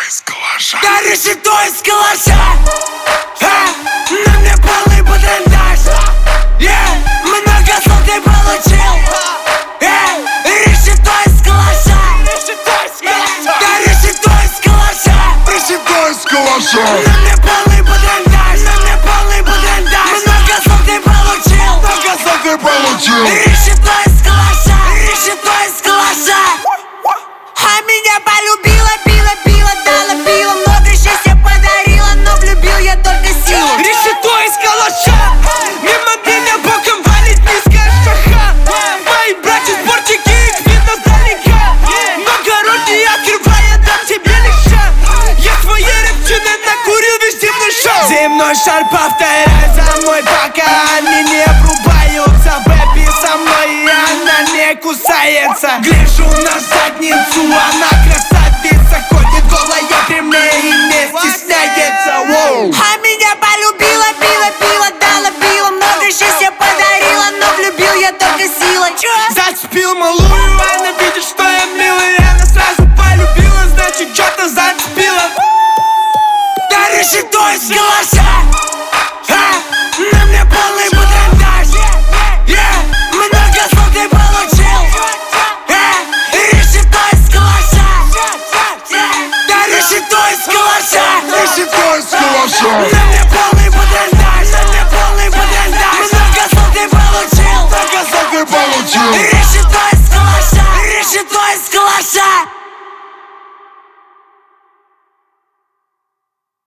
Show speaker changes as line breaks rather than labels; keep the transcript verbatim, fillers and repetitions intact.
из калаша.
Я решето из калаша. На мне полный патронтаж. Много золотой получил. Решето из калаша. Я решето из калаша.
Решето из калаша.
На мне полный патронтаж. На мне полный патронтаж. Много золотой получил.
Много золотой получил.
Решето из калаша. Решето из калаша. А меня полюбила, пила, пила, дала пила. Много счастья подарила, но влюбил я только силу.
Решето из калаша. Мимо меня боком валит низкая шаха. Мои братья-спортики, их видно сдалека. Многорукий открывай, я дам тебе леща. Я твои рыбчины накурил, везде дыша. Земной шар повторяй за мной, пока они не обрубаются. Бэби со мной, и она не кусается. Гляжу на задницу, она красавица. Ходит голая при мне и не стесняется. Воу.
А меня полюбила, пила, пила, дала пила. Много счастья подарила, но влюбил я только силой.
Зацепил малую.